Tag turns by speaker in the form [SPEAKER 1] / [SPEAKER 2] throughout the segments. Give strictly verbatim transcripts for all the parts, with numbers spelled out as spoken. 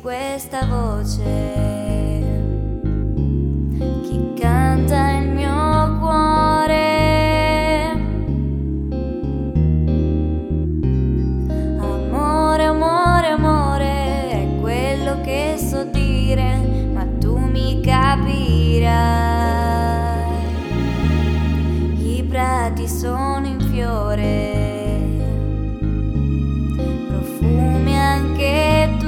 [SPEAKER 1] questa voce, chi canta il mio cuore. Amore, amore, amore, è quello che so dire, ma tu mi capirai. I prati sono in fiore, profumi anche tu.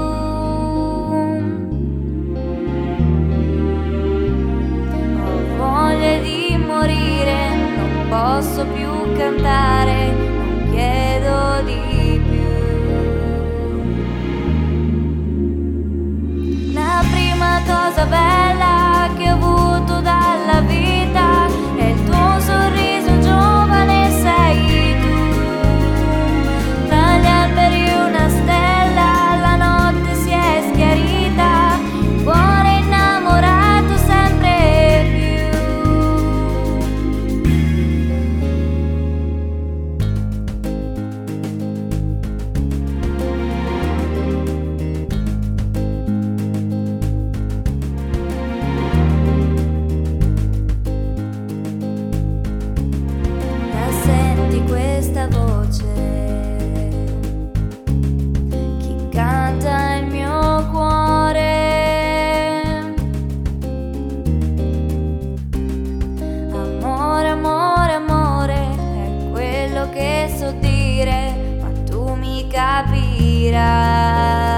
[SPEAKER 1] Ho voglia di morire, non posso più cantare, non chiedo di più. La prima cosa bella che ho avuto dalla vita è il tuo sorriso giovane, sei tu. Tra gli alberi una stella, la notte si è schiarita, cuore innamorato sempre più. La senti questa voce, chi canta il mio cuore. Amore, amore, amore, è quello che so dire, ma tu mi capirai.